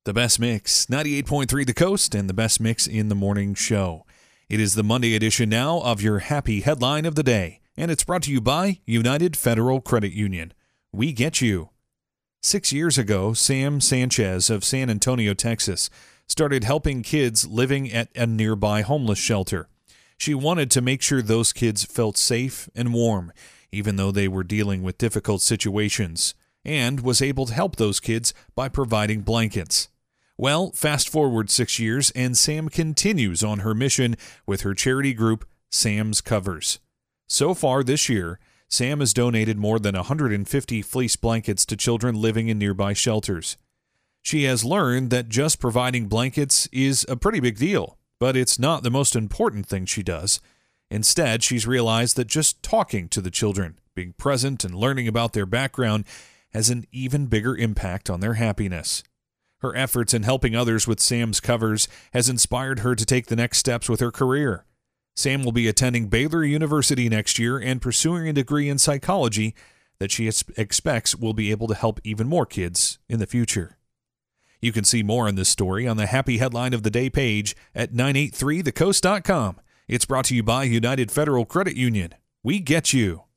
The Best Mix, 98.3 The Coast, and the Best Mix in the Morning Show. It is the Monday edition now of your happy headline of the day, and it's brought to you by United Federal Credit Union. We get you. 6 years ago, Sam Sanchez of San Antonio, Texas, started helping kids living at a nearby homeless shelter. She wanted to make sure those kids felt safe and warm, even though they were dealing with difficult situations, and was able to help those kids by providing blankets. Well, fast forward 6 years, and Sam continues on her mission with her charity group, Sam's Covers. So far this year, Sam has donated more than 150 fleece blankets to children living in nearby shelters. She has learned that just providing blankets is a pretty big deal, but it's not the most important thing she does. Instead, she's realized that just talking to the children, being present, and learning about their background has an even bigger impact on their happiness. Her efforts in helping others with Sam's Covers has inspired her to take the next steps with her career. Sam will be attending Baylor University next year and pursuing a degree in psychology that she expects will be able to help even more kids in the future. You can see more on this story on the Happy Headline of the Day page at 983thecoast.com. It's brought to you by United Federal Credit Union. We get you.